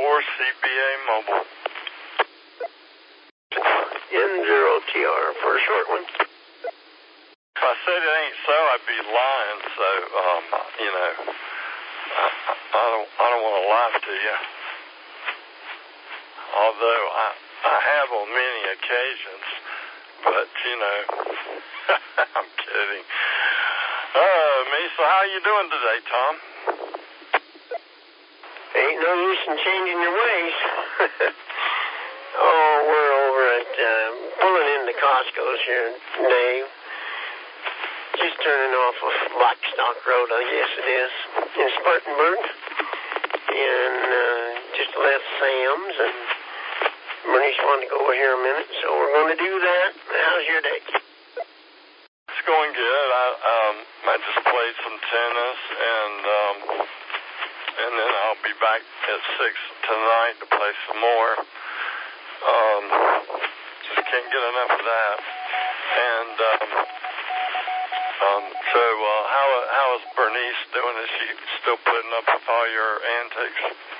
CBA Mobile. N0TR for a short one. If I said it ain't so, I'd be lying. So, I don't want to lie to you. Although I have on many occasions, but I'm kidding. So how you doing today, Tom? Ain't no use in changing your ways. We're over at pulling into Costco's here, Dave. Just turning off of Blackstock Road, I guess it is, in Spartanburg. And just left Sam's, and Bernice wanted to go over here a minute, so we're going to do that. How's your day? It's going good. I just played some tennis, and then I'll be back at 6 tonight to play some more. Just can't get enough of that. And how is Bernice doing? Is she still putting up with all your antics?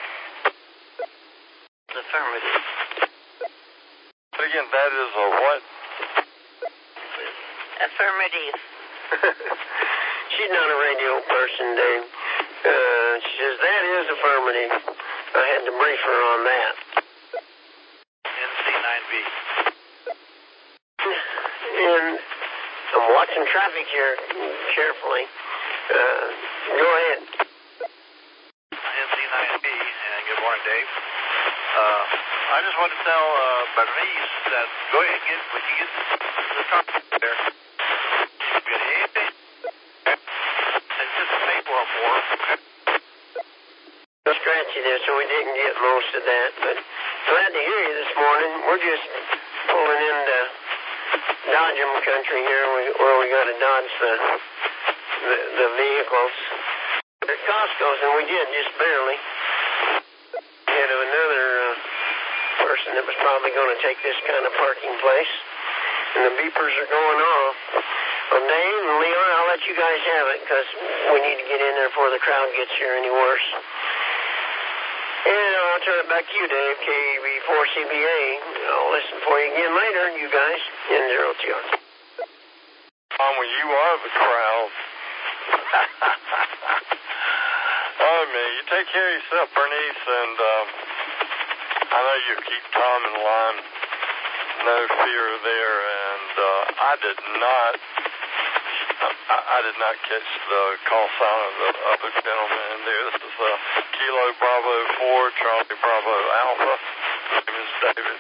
Affirmative. But again, that is a what? Affirmative. She's not a radio person, Dave. She says, that is affirmative. I had to brief her on that. NC9B. And I'm watching traffic here carefully. Go ahead. NC9B, and good morning, Dave. I just want to tell Bernice that go ahead and when you get the car there, get anything, and just pay for it for her. Scratchy there, so we didn't get most of that, but glad to hear you this morning. We're just pulling into Dodgem country here where we got to dodge the vehicles. At Costco's, and we did just barely. Ahead of another person that was probably going to take this kind of parking place. And the beepers are going off. Well, Dave and Leon, I'll let you guys have it because we need to get in there before the crowd gets here any worse. And I'll turn it back to you, Dave, KB4CBA. I'll listen for you again later, you guys. N0TR. Well, you are the crowd. Oh, man, you take care of yourself, Bernice, and I know you keep Tom in line. No fear there, and I did not catch the call sign of the gentleman in there. This is Kilo Bravo 4, Charlie Bravo Alpha. My name is David.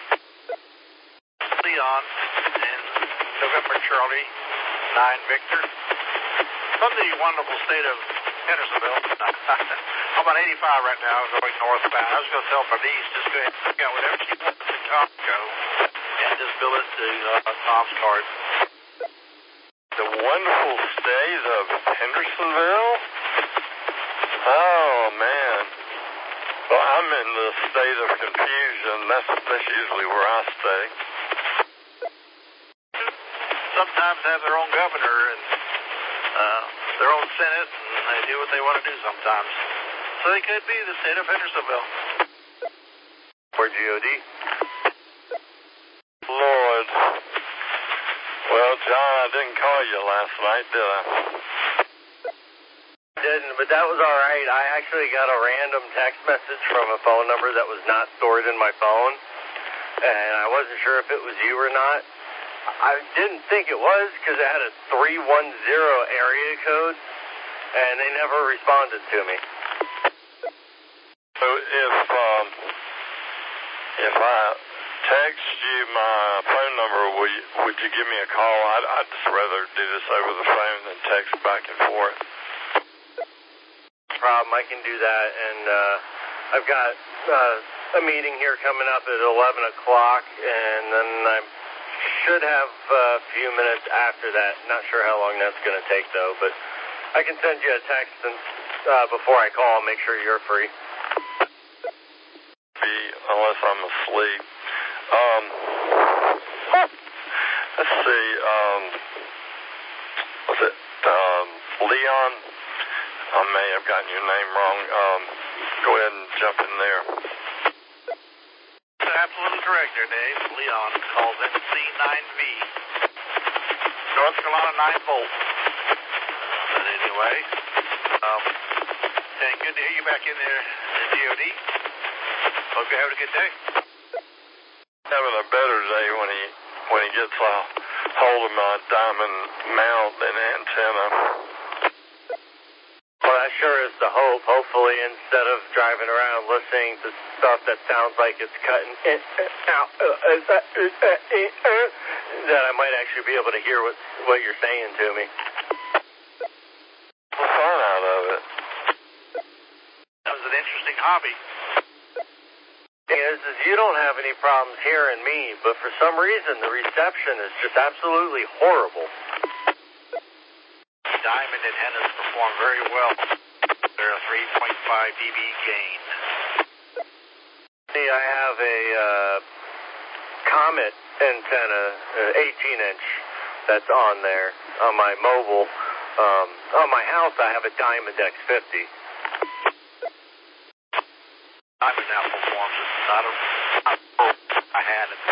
Leon, and November Charlie, 9 Victor. From the wonderful state of Hendersonville. I'm on 85 right now, going northbound. I was going to tell Bernice, just go ahead and pick out whatever she wants at Costco and just bill it to Tom's card. The wonderful state of Hendersonville? Oh, man. Well, I'm in the state of confusion. That's usually where I stay. Sometimes have their own governor and their own Senate, and they do what they want to do sometimes. So they could be the state of Hendersonville. For GOD. Lord. Well, John, I didn't call you last night, did I? Didn't, but that was all right. I actually got a random text message from a phone number that was not stored in my phone, and I wasn't sure if it was you or not. I didn't think it was because it had a 310 area code, and they never responded to me. So if I text you my phone number, would you give me a call? I'd just rather do this over the phone than text back and forth. Problem, I can do that, and I've got a meeting here coming up at 11 o'clock, and then I should have a few minutes after that. Not sure how long that's going to take, though, but I can send you a text and, before I call, make sure you're free. Unless I'm asleep. Let's see, was it Leon? I may have gotten your name wrong. Go ahead and jump in there. That's absolutely correct there, Dave. Leon calls NC9V. North Carolina 9 volt. But anyway, and good to hear you back in there at DOD. Hope you're having a good day. Having a better day when he gets a hold of my diamond mount and antenna. Well, that sure is the hope. Hopefully, instead of driving around listening to stuff that sounds like it's cutting that I might actually be able to hear what you're saying to me. The fun out of it. That was an interesting hobby. Is you don't have any problems hearing me, but for some reason the reception is just absolutely horrible. Diamond antennas perform very well. They're a 3.5 dB gain. See, I have a Comet antenna, 18-inch, that's on there on my mobile. On my house, I have a Diamond X50. Diamond now performs. It's not I had it.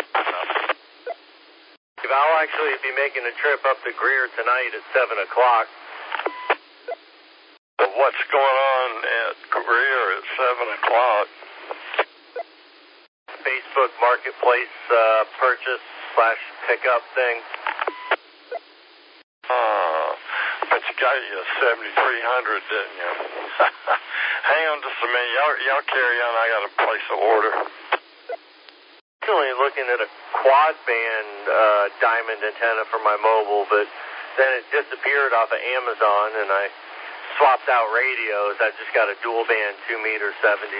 I'll actually be making a trip up to Greer tonight at 7 o'clock. What's going on at Greer at 7 o'clock? Facebook Marketplace purchase/pickup thing. But you got you a 7300, didn't you? Hang on just a minute. Y'all carry on. I got to place an order. Actually looking at a quad band diamond antenna for my mobile, but then it disappeared off of Amazon, and I swapped out radios. I just got a dual band 2-meter 70.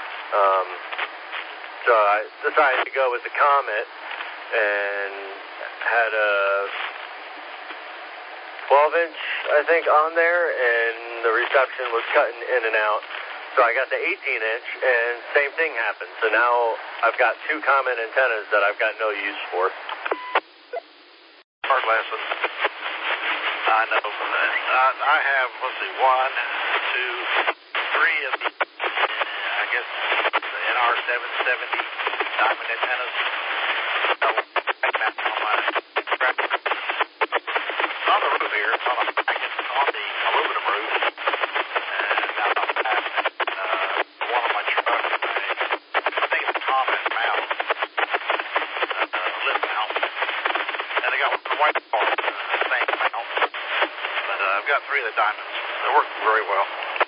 So I decided to go with the Comet and had a 12-inch, I think, on there, and the reception was cutting in and out. So I got the 18-inch, and same thing happened. So now I've got 2 Comet antennas that I've got no use for. Hard lesson. I know. I have, let's see, 1, 2, 3 of the, I guess, the NR770 diamond antennas. On the roof here, on the aluminum roof. And now I'm passing one of my trucks, I think it's a Comet mount, lip mount. And I got one white part, same mount. But I've got 3 of the diamonds. They work very well.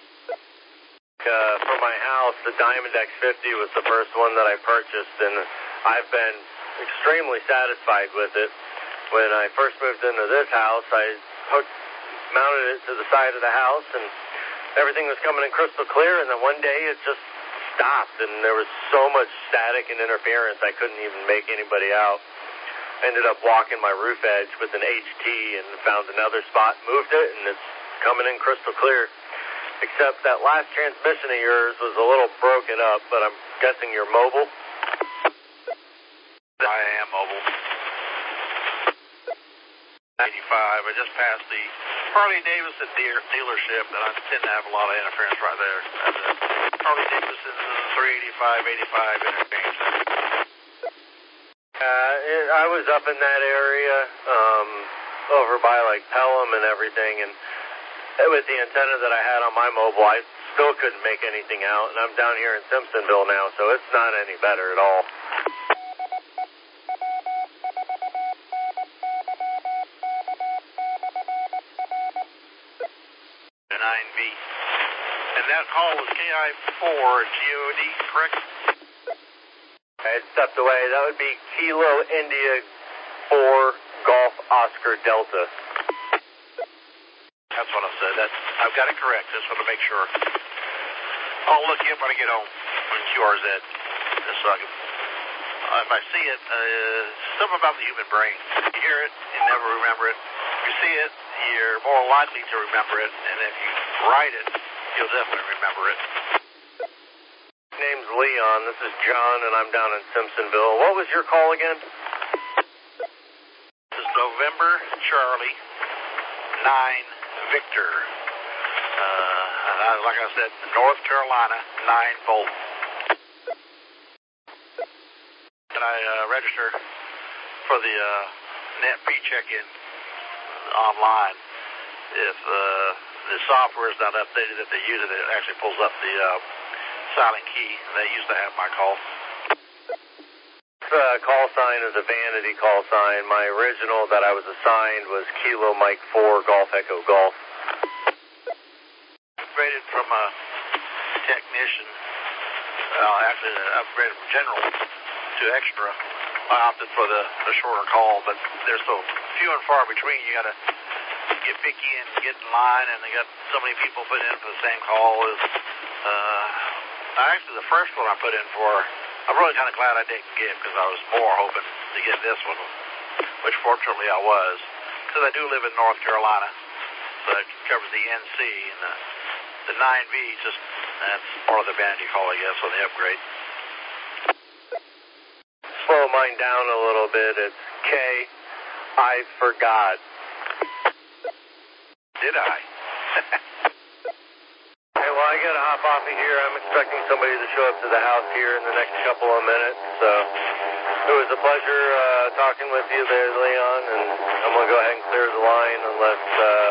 For my house, the Diamond X50 was the first one that I purchased, and I've been extremely satisfied with it. When I first moved into this house, I mounted it to the side of the house, and everything was coming in crystal clear, and then one day it just stopped, and there was so much static and interference I couldn't even make anybody out. Ended up walking my roof edge with an HT and found another spot, moved it, and it's coming in crystal clear. Except that last transmission of yours was a little broken up, but I'm guessing you're mobile? I am mobile. 85, I just passed the Harley-Davidson dealership, and I tend to have a lot of interference right there. Harley-Davidson 385, 85 interference. I was up in that area, over by like Pelham and everything, and with the antenna that I had on my mobile, I still couldn't make anything out, and I'm down here in Simpsonville now, so it's not any better at all. The 9V. And that call was KI4 GOD, correct? I had stepped away. That would be Kilo India 4 Golf Oscar Delta. That's what I said. I've got it correct. Just want to make sure. I'll look you up when I get home on QRZ. Just so I can, if I see it, something about the human brain. You hear it, you never remember it. If you see it, you're more likely to remember it. And if you write it, you'll definitely remember it. My name's Leon. This is John, and I'm down in Simpsonville. What was your call again? This is November Charlie 9 Victor. Like I said, North Carolina 9 volt. answer for the net pre-check-in online. If the software is not updated that they use, it actually pulls up the silent key. They used to have my call. Call sign is a vanity call sign. My original that I was assigned was Kilo Mike 4 Golf Echo Golf. Upgraded from a technician, actually upgraded from general to extra. I opted for the shorter call, but they're so few and far between. You got to get picky and get in line, and they got so many people put in for the same call. Actually, the first one I put in for, I'm really kind of glad I didn't get, because I was more hoping to get this one, which fortunately I was, because I do live in North Carolina, so it covers the NC, and the 9V, that's part of the vanity call, I guess, on the upgrade. Slow mine down a little bit. It's K. I forgot. Did I? Hey, well, I got to hop off of here. I'm expecting somebody to show up to the house here in the next couple of minutes. So it was a pleasure talking with you there, Leon, and I'm going to go ahead and clear the line unless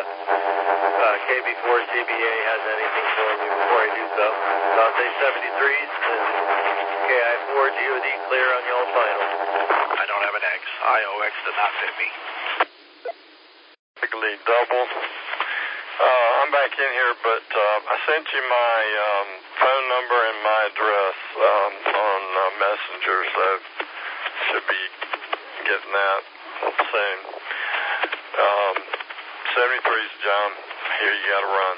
KB4CBA has anything for me before I do so. Dante 73s and KI4GOD clear on y'all's final. I don't have an X. IOX did not fit me. Double. I'm back in here, but I sent you my phone number and my address on Messenger, so should be getting that soon. 73's John. Here you got to run.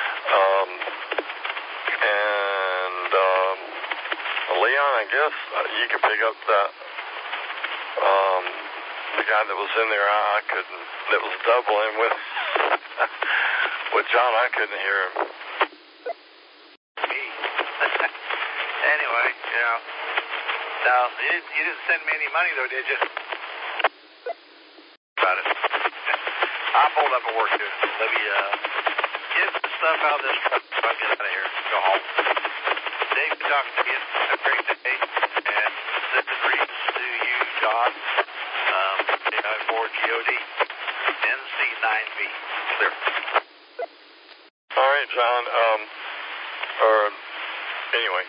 Leon, I guess you can pick up that. The guy that was in there, I couldn't. That was doubling with John. I couldn't hear him. Me. Anyway, yeah. No, you didn't send me any money though, did you? Got it. I pulled up at work too. Let me get the stuff out of this truck. I'll get out of here. Go home. Dave, good talking to you. Have a great day. And send the greetings to you, John. KI4GOD, NC9V, clear. All right, John. Anyway,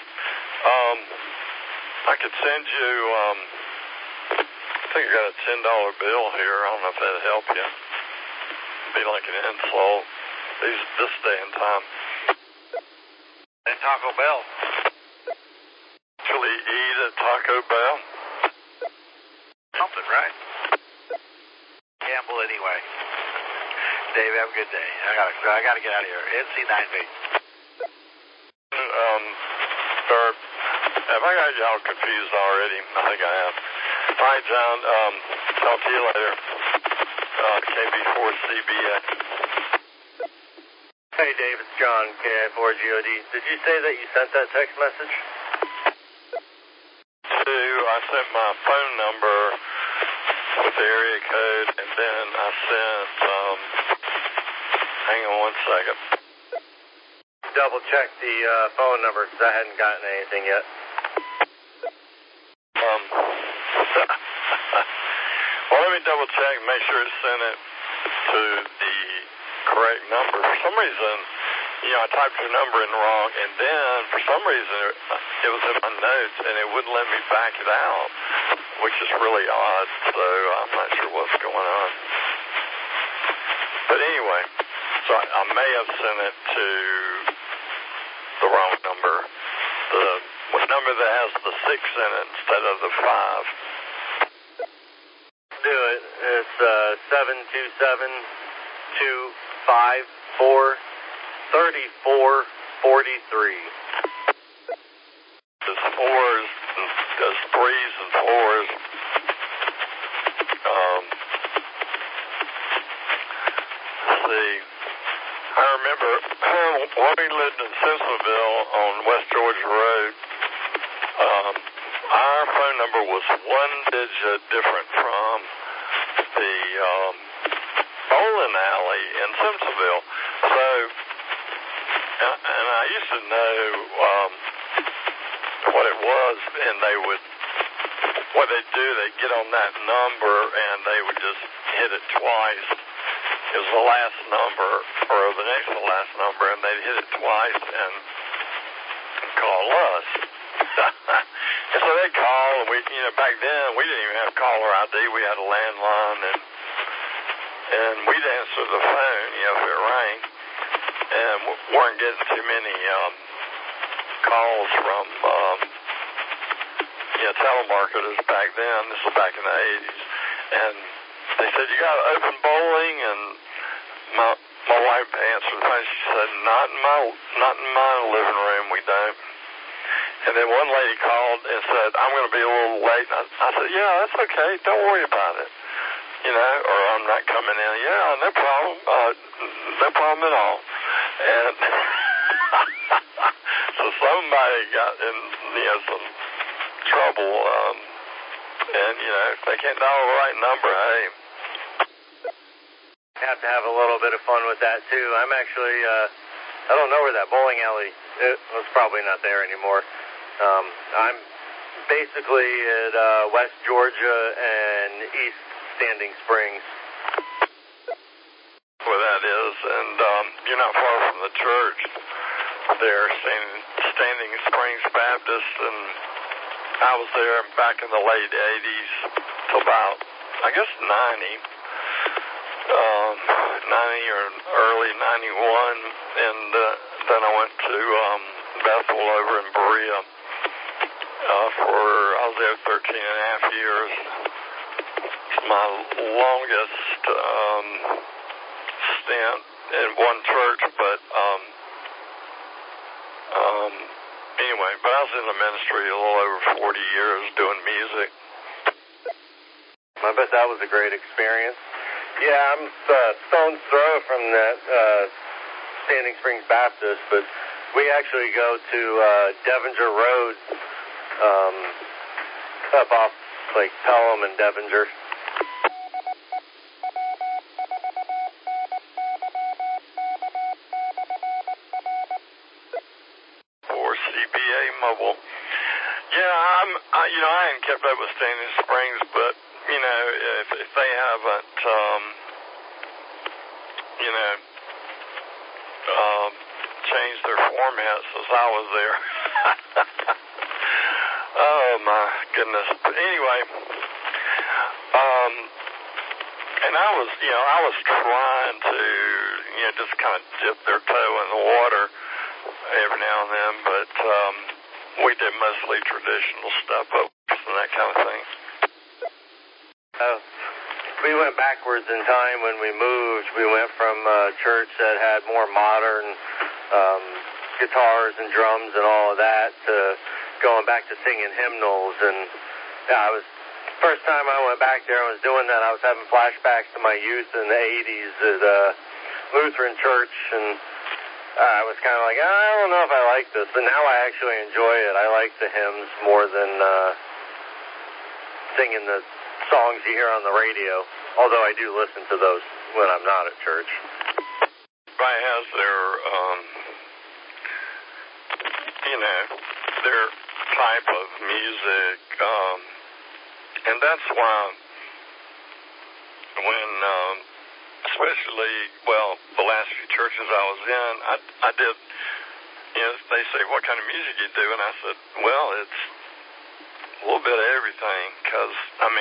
I could send you. I think I got a $10 bill here. I don't know if that'd help you. It'd be like an insult. This day and time. And Taco Bell. Actually, eat at Taco Bell. Something, right? Gamble anyway. Dave, have a good day. I gotta get out of here. NC9V. Have I got y'all confused already? I think I have. All right, John. Talk to you later. KB4CBA. Hey, Dave, it's John, KI4GOD. Did you say that you sent that text message? I sent my phone number with the area code, and then I sent, hang on one second. Double check the phone number, because I hadn't gotten anything yet. Well, let me double check and make sure it sent it to the correct number. For some reason, I typed your number in wrong, and then for some reason it was in my notes, and it wouldn't let me back it out, which is really odd, so I'm not sure what's going on. But anyway, so I may have sent it to the wrong number, the number that has the 6 in it instead of the 5. Do it. It's 727-254-3443. There's 3s and 4s. Let's see. I remember when we lived in Simpsonville on West Georgia Road, our phone number was 1 digit different from the bowling alley in Simpsonville. So, and I used to know what it was, and they would what they'd do, they'd get on that number and they would just hit it twice. It was the last number, or the next to the last number, and they'd hit it twice and call us. And so they'd call, and we, back then, we didn't even have caller ID. We had a landline, and we'd answer the phone, if it rang, and weren't getting too many calls from, telemarketers back then. This was back in the 80s. And they said, you got open bowling? And my wife answered the phone. She said, not in my living room, we don't. And then one lady called and said, I'm going to be a little late. And I said, yeah, that's okay. Don't worry about it. Or I'm not coming in. Yeah, no problem. No problem at all. And so somebody got in, some trouble. And, if they can't dial the right number, hey. Have to have a little bit of fun with that, too. I'm actually, I don't know where that bowling alley, it was probably not there anymore. I'm basically at West Georgia and East Standing Springs. Where that is, and you're not far from the church there, Standing Springs Baptist, and I was there back in the late 80s till about, I guess, 90 or early 91, and then I went to Bethel over in Berea I was there 13 and a half years. It's my longest stint in one church, but anyway, but I was in the ministry a little over 40 years doing music. I bet that was a great experience. Yeah, I'm stone's throw from that Standing Springs Baptist, but we actually go to Devinger Road, up off like Pelham and Devinger. For CBA Mobile. Yeah, I hadn't kept up with Standing Springs, but if they haven't, changed their format since I was there. Oh my goodness. But anyway, and I was trying to, just kind of dip their toe in the water every now and then, but we did mostly traditional stuff and that kind of thing. We went backwards in time when we moved. We went from a church that had more modern guitars and drums and all of that to going back to singing hymnals. And yeah, first time I went back there and was doing that, I was having flashbacks to my youth in the 80s at Lutheran church, and I was kind of like, I don't know if I like this, but now I actually enjoy it. I like the hymns more than singing the songs you hear on the radio, although I do listen to those when I'm not at church. Everybody has their, their type of music, and that's why when, especially, the last few churches I was in, I did, they say, what kind of music you do? And I said, well, it's a little bit of everything, because,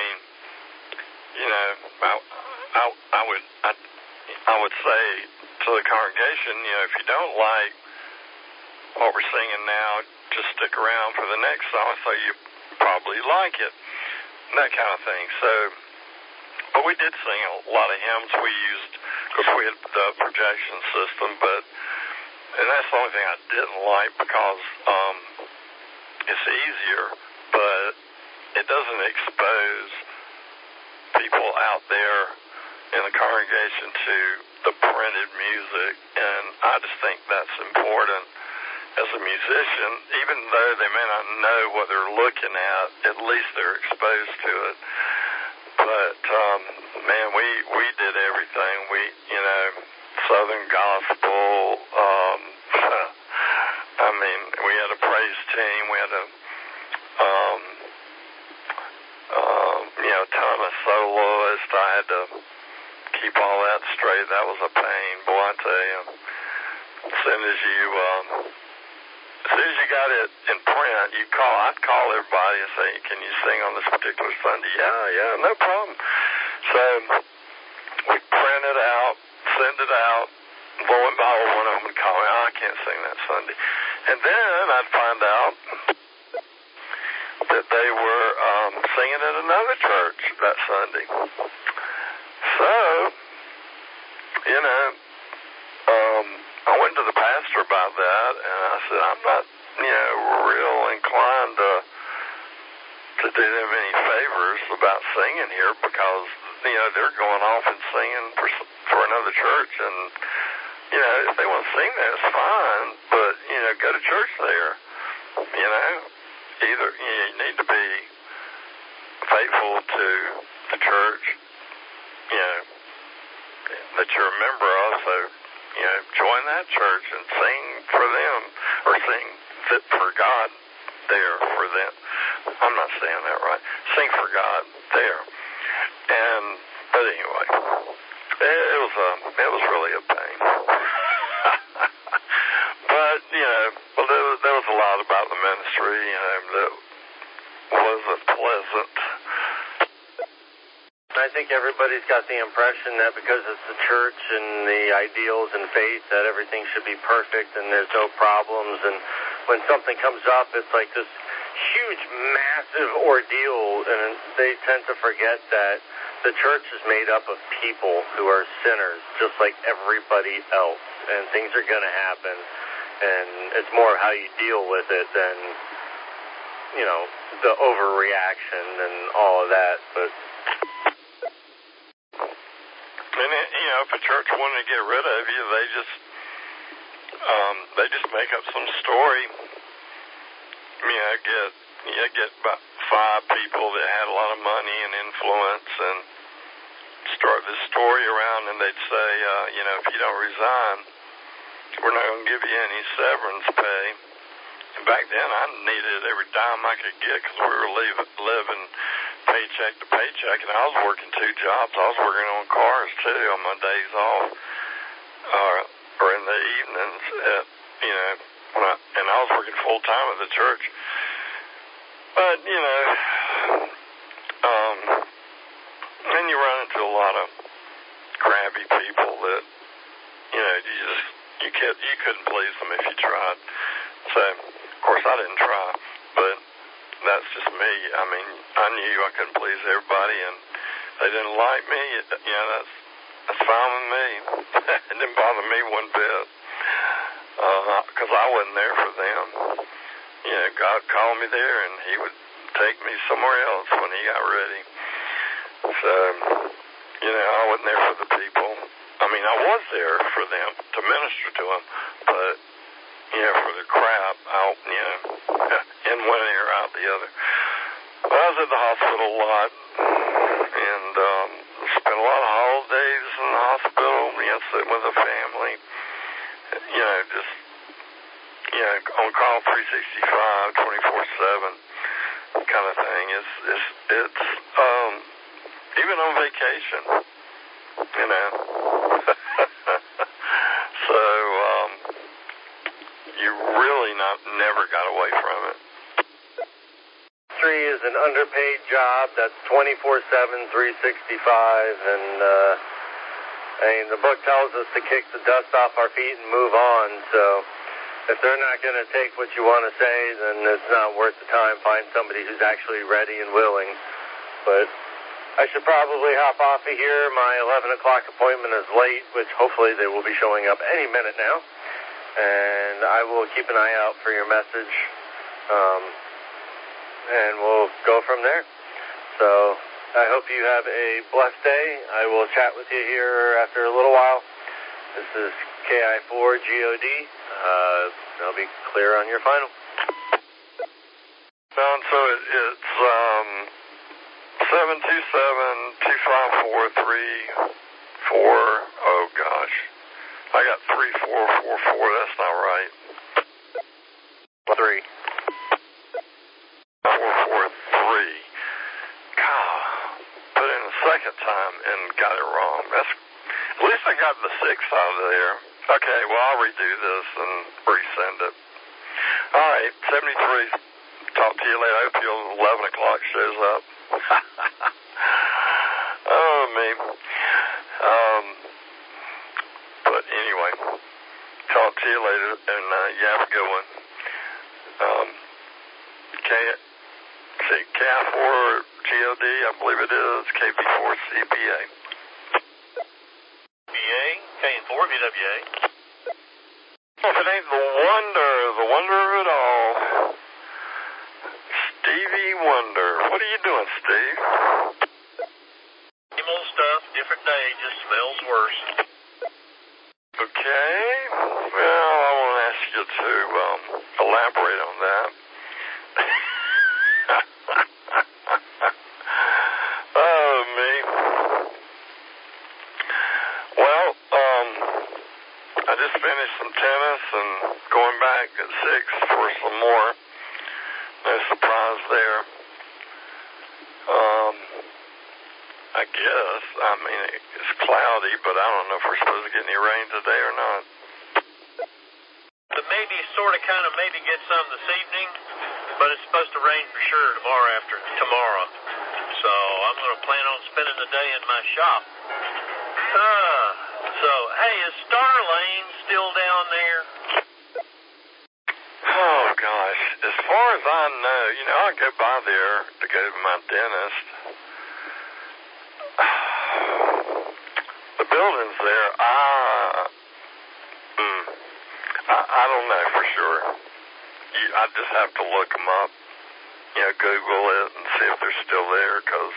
I would say to the congregation, if you don't like what we're singing now, just stick around for the next song, so you probably like it, and that kind of thing. So, but we did sing a lot of hymns. We used, of course, we had the projection system, and that's the only thing I didn't like, because it's easier, but it doesn't expose people out there in the congregation to the printed music, and I just think that's important as a musician. Even though they may not know what they're looking at least they're exposed to it. But man, we did everything. We Southern gospel, we had a praise team, we had a had to keep all that straight. That was a pain, boy, I tell you. As soon as you got it in print, I'd call everybody and say, can you sing on this particular Sunday? Yeah, no problem. So we print it out, send it out, lo and behold, one of them would call me, I can't sing that Sunday. And then I'd find out that they were singing at another church that Sunday. So, I went to the pastor about that, and I said, I'm not, real inclined to do them any favors about singing here because, they're going off and singing for another church, and, if they want to sing there, it's fine, but, go to church there, Either, you need to be faithful to the church, that you're a member of, so, join that church and sing for them, or sing for God there for them. I'm not saying that right. Sing for God there. But anyway, it was really a pain. But, there was a lot about the ministry, that wasn't pleasant. I think everybody's got the impression that because it's the church and the ideals and faith that everything should be perfect and there's no problems, and when something comes up it's like this huge massive ordeal, and they tend to forget that the church is made up of people who are sinners just like everybody else, and things are going to happen, and it's more how you deal with it than the overreaction and all of that. But if a church wanted to get rid of you, they just make up some story. I get about 5 people that had a lot of money and influence and start this story around, and they'd say, if you don't resign, we're not going to give you any severance pay. And back then, I needed every dime I could get because we were living paycheck to paycheck, and I was working 2 jobs. I was working on cars, too, on my days off, or in the evenings, and I was working full-time at the church. But, and you run into a lot of crabby people that, you couldn't please them if you tried. So, of course, I didn't try, but that's just me. I knew I couldn't please everybody, and they didn't like me. That's fine with me. It didn't bother me one bit, because I wasn't there for them. God called me there, and He would take me somewhere else when He got ready. So, I wasn't there for the people. I was there for them, to minister to them, but, for the crap, out, in one ear, out the other. But I was at the hospital a lot, and spent a lot of holidays in the hospital, sitting with the family, on call 365, 24/7 kind of thing. It's even on vacation, So, you really never got away from it. Ministry is an underpaid job that's 24/7, 365, and the book tells us to kick the dust off our feet and move on, so if they're not going to take what you want to say, then it's not worth the time. Find somebody who's actually ready and willing. But I should probably hop off of here. My 11 o'clock appointment is late, which hopefully they will be showing up any minute now. And I will keep an eye out for your message, and we'll go from there. So I hope you have a blessed day. I will chat with you here after a little while. This is KI4GOD. That'll be clear on your final. So it's 727-254-34. Oh gosh, I got 3444. That's not right. 3. 443. God, put in a 7. second time and got it wrong. At least I got the 6 out of there. Okay, well, I'll redo this and resend it. All right, 73. Talk to you later. I hope your 11 o'clock shows up. Oh, me. But anyway, talk to you later, and you have a good one. KI4 GOD, I believe it is, KB4 CBA. BA, K4 VWA. If it ain't the wonder of it all, Stevie Wonder. What are you doing, Steve? Same old stuff, different day, just smells worse. Okay. Well, I want to ask you to elaborate on that. Oh, me. Well, I just finished some tennis and going back at 6 for some more. No surprise there. I guess. I mean, it's cloudy, but I don't know if we're supposed to get any rain today or not. But maybe, sort of, kind of, maybe get some this evening, but it's supposed to rain for sure tomorrow. So I'm going to plan on spending the day in my shop. So, hey, is Star Lane still down there? Oh, gosh. As far as I know, I go by there to go to my dentist. The building's there. I don't know for sure. I just have to look them up, Google it and see if they're still there, because,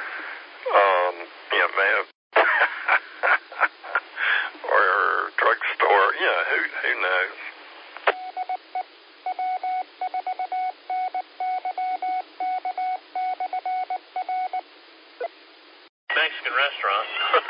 may have, or drugstore, who knows. Mexican restaurant.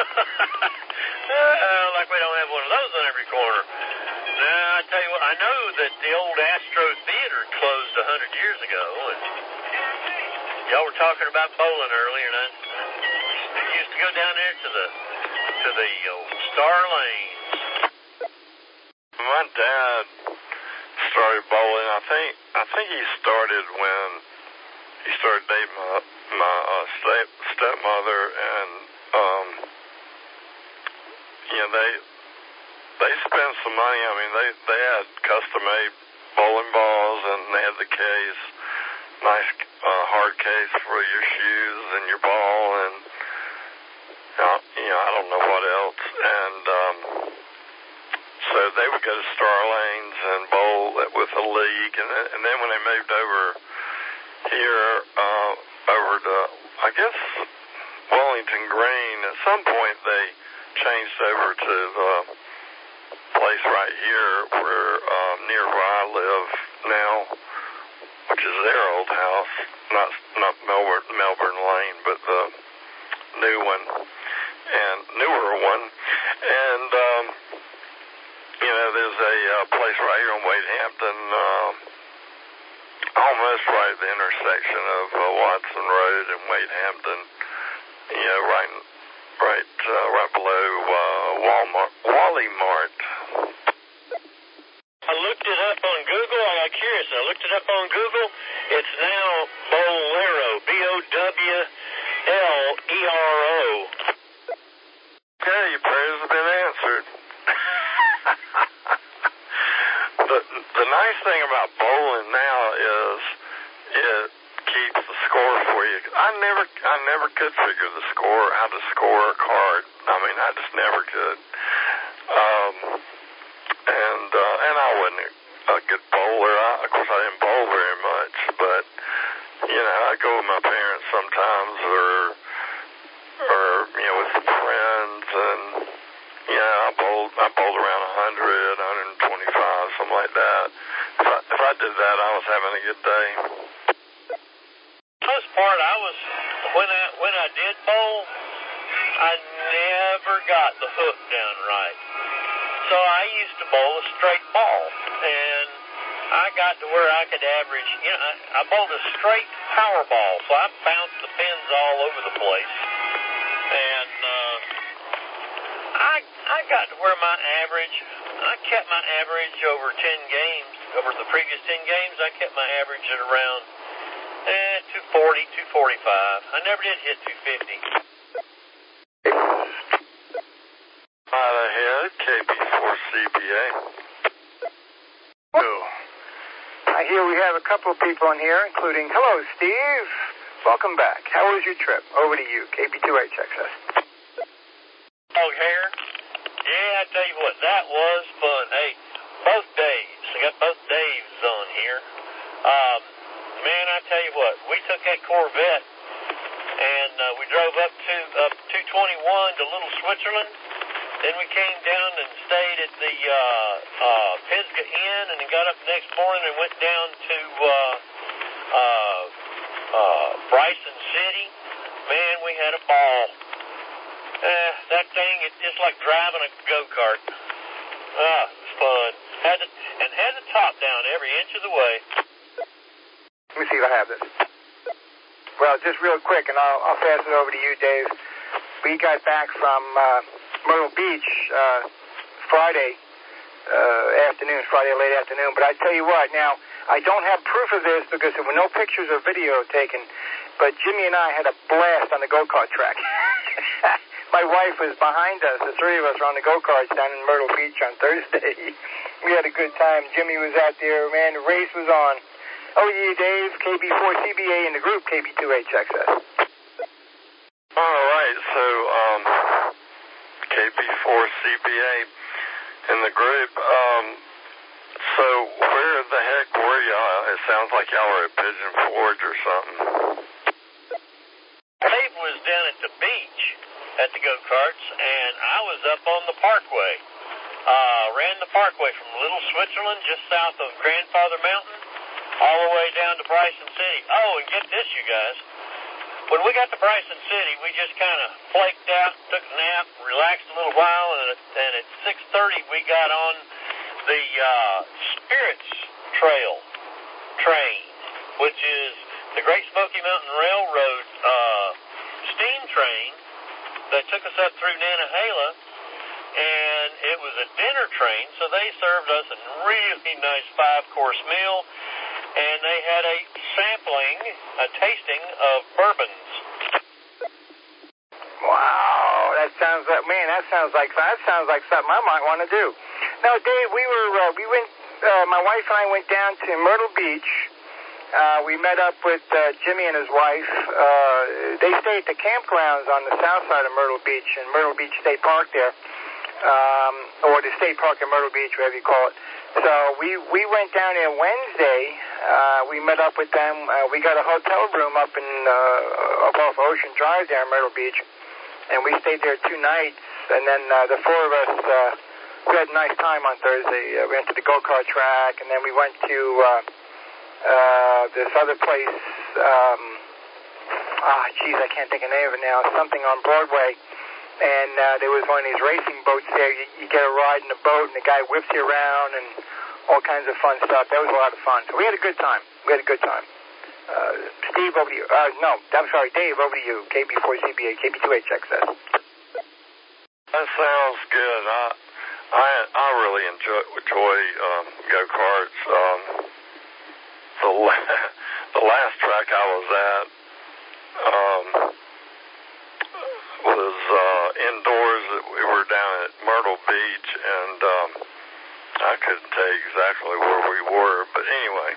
Like we don't have one of those on every corner. Now, I tell you what, I know that the old Astro Theater closed 100 years ago, and y'all were talking about bowling earlier, and I used to go down there to the old Star Lane. My dad started bowling. I think he started when he started dating my stepmother, and they spent some money. I mean, they had custom made bowling balls, and they had the case, nice hard case for your shoes and your ball, and I don't know what else. And so they would go to Star Lanes and bowl with a league, and then when they moved over here, over to, I guess, Wellington Green, at some point they changed over to the place right here where near where I live now, which is their old house, not Melbourne Lane, but the new one and newer one. And there's a place right here on Wade Hampton, almost right at the intersection of Watson Road and Wade Hampton. Right below Wally Mart. I looked it up on Google. I got curious. I looked it up on Google. It's now Bowlero, Bowlero. Okay, your prayers have been answered. The nice thing about bowling now is it keeps the score for you. I never could figure how to score a card. I mean, I just never could. And I wasn't a good bowler. Of course, I didn't bowl very much, but I go with my parents sometimes, or with some friends, and I bowled around 100, 125, something like that. If I did that, I was having a good day. Most part, when I did bowl, I never got the hook down right. So I used to bowl a straight ball, and I got to where I could average, I bowled a straight power ball, so I bounced the pins all over the place. I got to where I kept my average over 10 games, over the previous 10 games, I kept my average at around 240, 245. I never did hit 250. Right ahead, KB4CBA. Oh. I hear we have a couple of people in here, including, hello, Steve. Welcome back. How was your trip? Over to you, KB2HXS. Oh, here? Yeah, I tell you what, that was fun. Hey, both Daves. I got both Daves on here. Man, I tell you what, we took that Corvette and we drove up 221 to Little Switzerland. Then we came down and stayed at the Pisgah Inn, and then got up the next morning and went down to Bryson City. Man, we had a ball. That thing, it's just like driving a go-kart. It was fun. Had the top down every inch of the way. Let me see if I have this. Well, just real quick, and I'll pass it over to you, Dave. We got back from Myrtle Beach Friday late afternoon. But I tell you what, now, I don't have proof of this because there were no pictures or video taken, but Jimmy and I had a blast on the go-kart track. My wife was behind us. The three of us were on the go-karts down in Myrtle Beach on Thursday. We had a good time. Jimmy was out there. Man, the race was on. Oh, yeah, Dave, KB4CBA in the group, KB2HXS. All right, so KB4CBA in the group. So where the heck were y'all? It sounds like y'all were at Pigeon Forge or something. Dave was down at the beach at the go-karts, and I was up on the parkway. Ran the parkway from Little Switzerland, just south of Grandfather Mountain, all the way down to Bryson City. Oh, and get this, you guys. When we got to Bryson City, we just kind of flaked out, took a nap, relaxed a little while, and at 6:30 we got on the Spirits Trail train, which is the Great Smoky Mountain Railroad steam train that took us up through Nantahala, and it was a dinner train, so they served us a really nice 5-course meal, and they had a tasting of bourbons. Wow, that sounds like something I might want to do. Now, Dave, we went. My wife and I went down to Myrtle Beach. We met up with Jimmy and his wife. They stayed at the campgrounds on the south side of Myrtle Beach, in Myrtle Beach State Park there, or the State Park in Myrtle Beach, whatever you call it. So we went down there Wednesday. We met up with them. We got a hotel room up off Ocean Drive there in Myrtle Beach, and we stayed there 2 nights. And then the four of us, we had a nice time on Thursday. We went to the go-kart track, and then we went to this other place. I can't think of the name of it now. Something on Broadway. And there was one of these racing boats there. You get a ride in the boat, and the guy whips you around, and all kinds of fun stuff. That was a lot of fun. So we had a good time. Steve, over to you. Dave, over to you. KB4CBA, KB2HXS. That sounds good. I really enjoy go-karts. The last track I was at was indoors. We were down at Myrtle Beach, and I couldn't tell you exactly where we were, but anyway.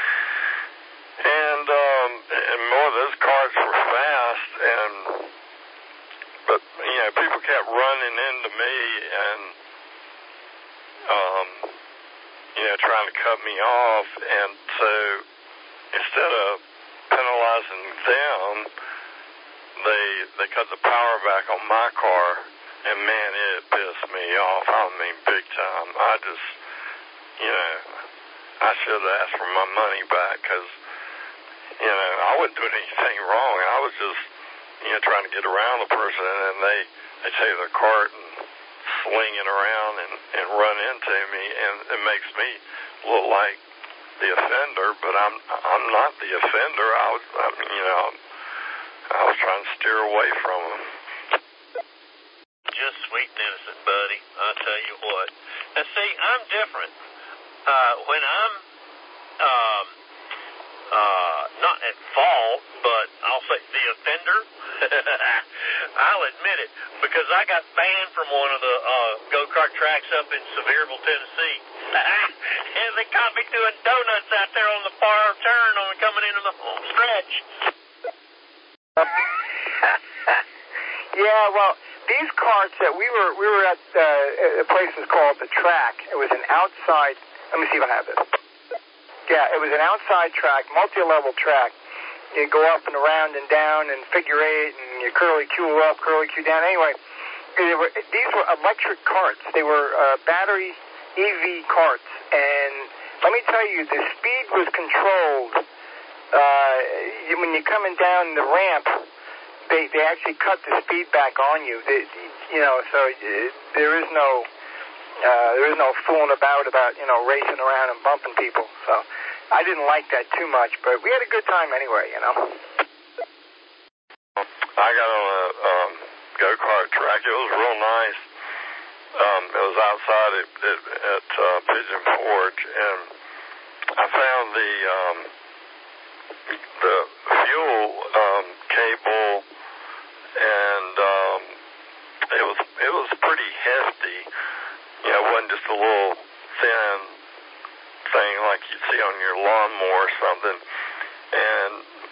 And more of those cars were fast, but people kept running into me and trying to cut me off, and so instead of penalizing them, they cut the power back on my car, and man, it pissed me off. I mean, big time. I should have asked for my money back, because I wasn't doing anything wrong. I was just trying to get around the person, and they take their cart and swing it around and run into me, and it makes me look like the offender, but I'm not the offender. I was trying to steer away from him. Just sweet and innocent, buddy. Now, see, I'm different. When I'm not at fault, but I'll say the offender, I'll admit it, because I got banned from one of the go-kart tracks up in Sevierville, Tennessee. And they caught me doing donuts out there on the far turn on coming into the home stretch. Yeah, well, these carts that we were at a place was called The Track. It was an outside, let me see if I have this. Yeah, it was an outside track, multi-level track. You go up and around and down and figure eight, and you curly Q up, curly Q down. Anyway, these were electric carts. They were battery EV carts. And let me tell you, the speed was controlled. When you're coming down the ramp, they actually cut the speed back on you. So there is no fooling about racing around and bumping people. So I didn't like that too much, but we had a good time anyway. I got on a go-kart track. It was real nice. It was outside at Pigeon Forge, and I found the fuel cable, and it was pretty hefty. It wasn't just a little thin thing like you'd see on your lawnmower or something. And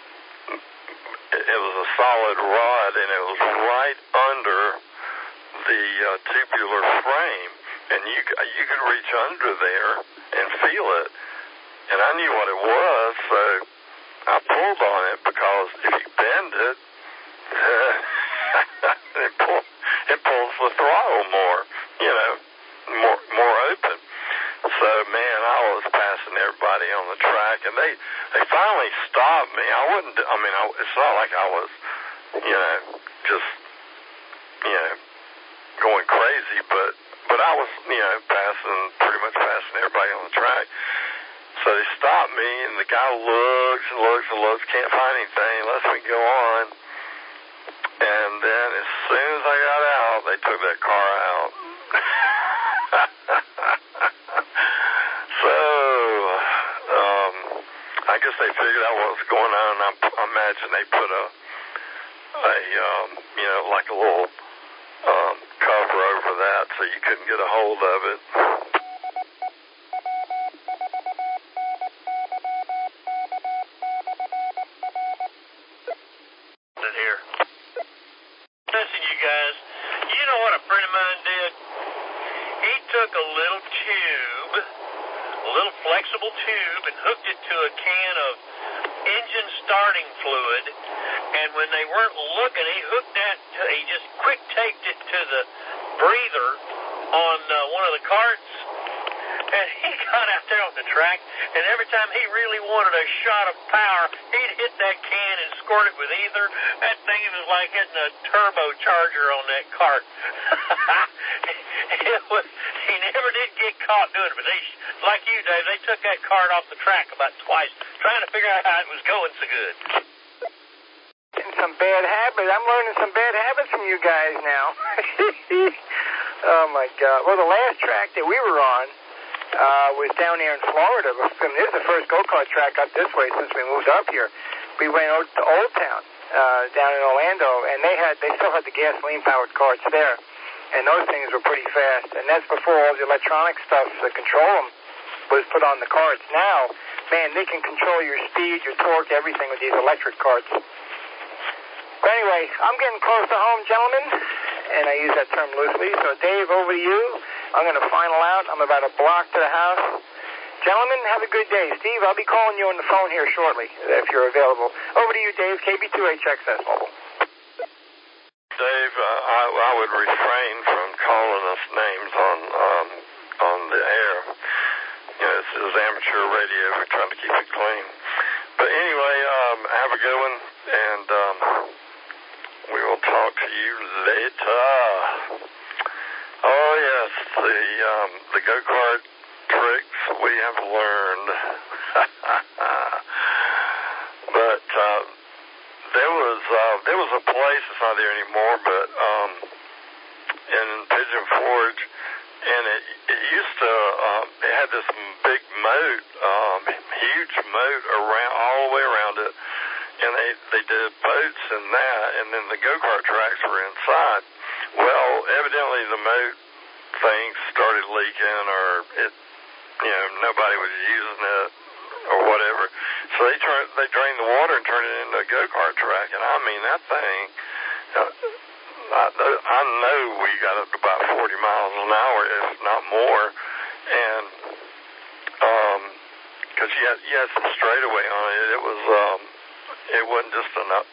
it was a solid rod, and it was right under the tubular frame, and you could reach under there and feel it. And I knew what it was, so I pulled on it, because if you bend it, it pulls the throttle more, more open. So, man, I was passing everybody on the track, and they finally stopped me. It's not like I was, just, going crazy, but I was, pretty much passing everybody on the track. So they stopped me, and the guy looks and looks and looks, can't find anything, lets me go on. And then as soon as I got out, they took that car out. So, I guess they figured out what was going on. I imagine they put like a little cover over that so you couldn't get a hold of it. Here. Listen, you guys, you know what a friend of mine did? He took a little tube, a little flexible tube, and hooked it to a can of engine starting fluid, and when they weren't looking, he just quick taped it to the breather on one of the carts, and he got out there on the track, and every time he really wanted a shot of power, he'd hit that can and squirt it with ether. That thing was like hitting a turbocharger on that cart. He never did get caught doing it, but like you, Dave, they took that cart off the track about twice, trying to figure out how it was going so good. Some bad habits. I'm learning some bad habits from you guys now. Oh, my God. Well, the last track that we were on was down there in Florida. This is the first go-kart track up this way since we moved up here. We went out to Old Town down in Orlando, and they still had the gasoline-powered carts there, and those things were pretty fast. And that's before all the electronic stuff to control them was put on the carts. Now, man, they can control your speed, your torque, everything with these electric carts. But anyway, I'm getting close to home, gentlemen, and I use that term loosely. So, Dave, over to you. I'm going to final out. I'm about a block to the house. Gentlemen, have a good day. Steve, I'll be calling you on the phone here shortly if you're available. Over to you, Dave, KB2HXS Mobile. Dave, I would refrain from calling us names on the air. This is amateur radio. We're trying to keep it clean. But anyway, have a good one, and we will talk to you later. Oh, yes, the go-kart tricks we have learned. But there was a place, it's not there anymore, but in Pigeon Forge, and it used to, it had this big moat, huge moat around, all the way around it. And they did boats in that, and then the go-kart tracks were inside. Well, evidently the moat thing started leaking, or it, nobody was using it, or whatever. So they drained the water and turned it into a go-kart track. And I mean, that thing, I know we got up to about 40 miles an hour, if not more. And, cause you had some straightaway on it. It wasn't just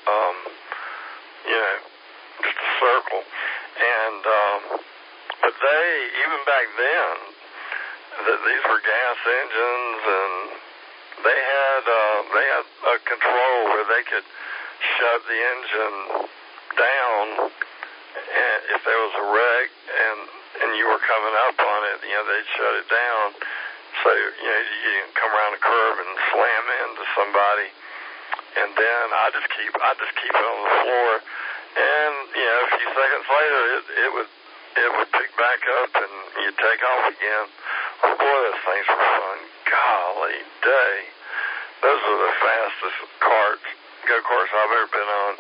just a circle. And, but even back then, these were gas engines, and they had a control where they could shut the engine down, and if there was a wreck and you were coming up on it, they'd shut it down. So, you didn't come around a curve and slam into somebody. And then I just keep it on the floor, and a few seconds later, it would pick back up, and you'd take off again. Oh boy, those things were fun. Golly day, those are the fastest go-karts I've ever been on.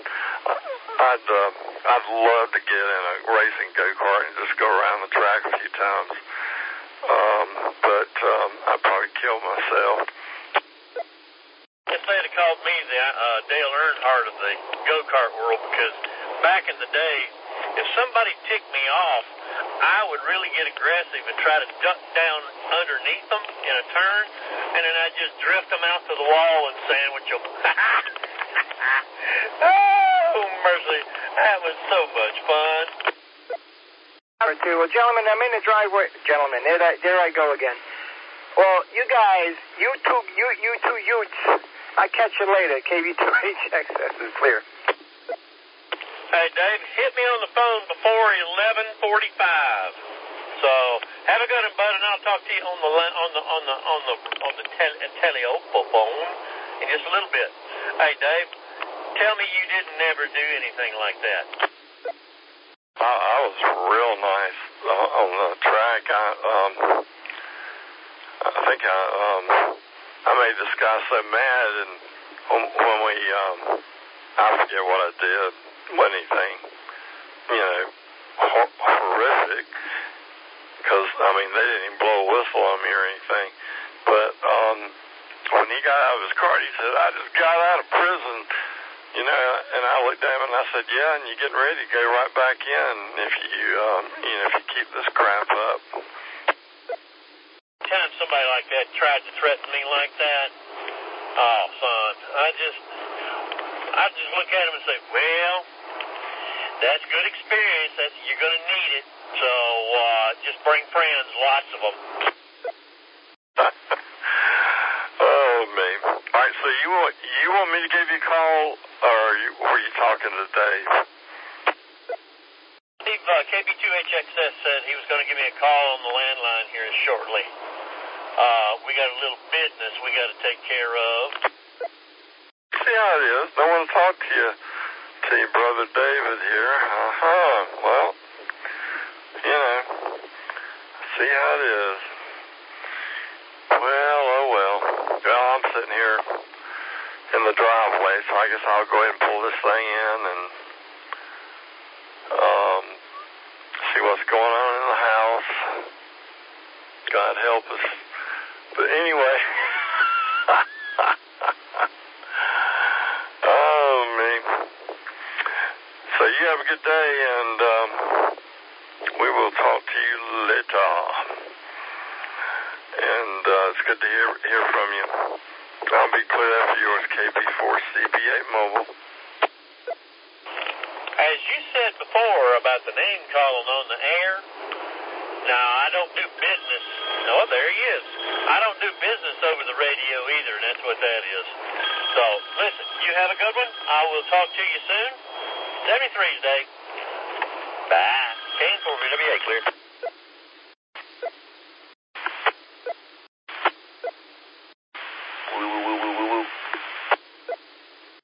I'd love to get in a racing go-kart and just go around the track a few times, but I'd probably kill myself. If they'd have called me the Dale Earnhardt of the go-kart world, because back in the day, if somebody ticked me off, I would really get aggressive and try to duck down underneath them in a turn, and then I'd just drift them out to the wall and sandwich them. Oh, mercy. That was so much fun. Well, gentlemen, I'm in the driveway. Gentlemen, there I go again. Well, you guys, you two Utes, I'll catch you later. KV2HXS is clear. Hey, Dave, hit me on the phone before 11:45. So have a good one, bud, and I'll talk to you on the telephone in just a little bit. Hey, Dave, tell me you didn't never do anything like that. I was real nice on the track. I think I made this guy so mad, and when we, I forget what I did, wasn't anything, horrific, because, they didn't even blow a whistle on me or anything, but when he got out of his car, he said, I just got out of prison, and I looked at him and I said, yeah, and you're getting ready to go right back in if you keep this crap up. Time somebody like that tried to threaten me like that, oh, son, I just look at him and say, well, that's good experience. You're going to need it. So just bring friends, lots of them. Oh, man. All right, so you want me to give you a call, or were you talking to Dave? Steve, KB2HXS said he was going to give me a call on the landline here shortly. We got a little business we got to take care of. See how it is. No one talked to your brother David here. Well, see how it is. Well, oh well. Well, I'm sitting here in the driveway, so I guess I'll go ahead and pull this thing in and see what's going on in the house. God help us. But anyway, oh man. So you have a good day, and we will talk to you later. And it's good to hear from you. I'll be clear after yours, KB4CB8 Mobile. As you said before about the name calling on the air, now I don't do business. Oh, there he is. I don't do business over the radio either, and that's what that is. So, listen, you have a good one. I will talk to you soon. 73's Day. Bye. Kane for VWA, clear.